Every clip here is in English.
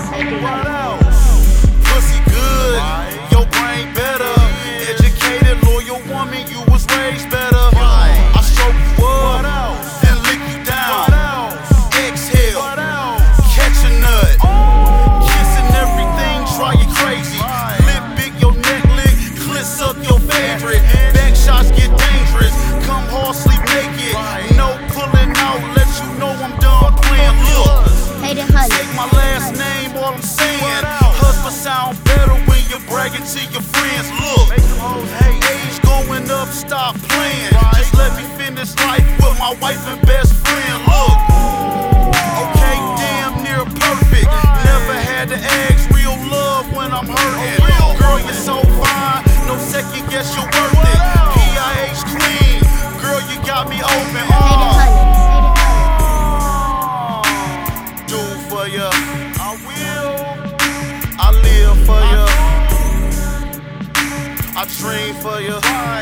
What else? Pussy good, your brain better. Educated, loyal woman, you was raised better. I stroke you up, then lick you down. Exhale, catch a nut. Kissing everything, try you crazy. Lip big, your neck lick, clit suck your favorite. Back shots get dangerous, come hard, sleep naked. No pulling out, let you know I'm done playing. Look, take my last name, all I'm saying. Husband sound better when you're bragging to your friends. Look, age going up, stop playing. Just let me finish life with my wife and best friend. Look, okay, damn near perfect. Never had to ask real love when I'm hurting. Girl, you're so fine, no second guess you're worth it. PIH queen, girl, you got me open. Do for ya, I will. I live for ya, I dream for ya.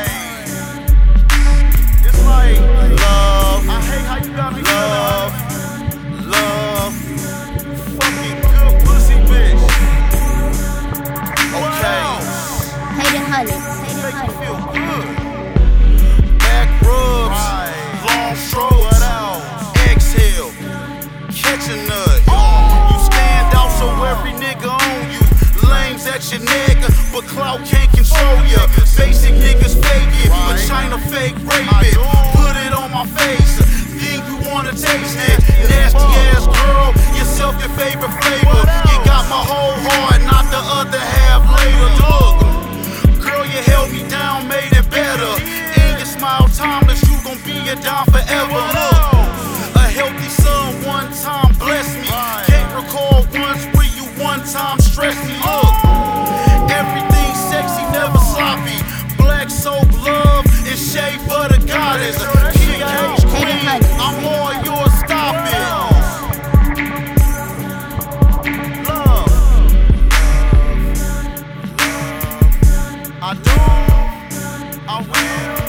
It's like love. I hate how you got me love, love. Fucking good pussy bitch. Okay. Make me feel good. Back rubs, long strokes. Exhale, catch a nut. You stand out so every nigga on you. Lames at your neck, but clout can't control ya. Basic niggas fake it, but China fake rape it. Put it on my face, then you wanna taste it. Nasty ass girl, yourself your favorite flavor. You got my whole heart, not the other half later. Look, girl, you held me down, made it better. And your smile timeless, you gon' be a dime forever. Look, a healthy son one time bless me. Can't recall once where you one time stressed me. Look, everything sexy, never sloppy. Black soap, love, and shea butter goddess. PIH queen, I'm all yours, stop it. Love, I don't, I will.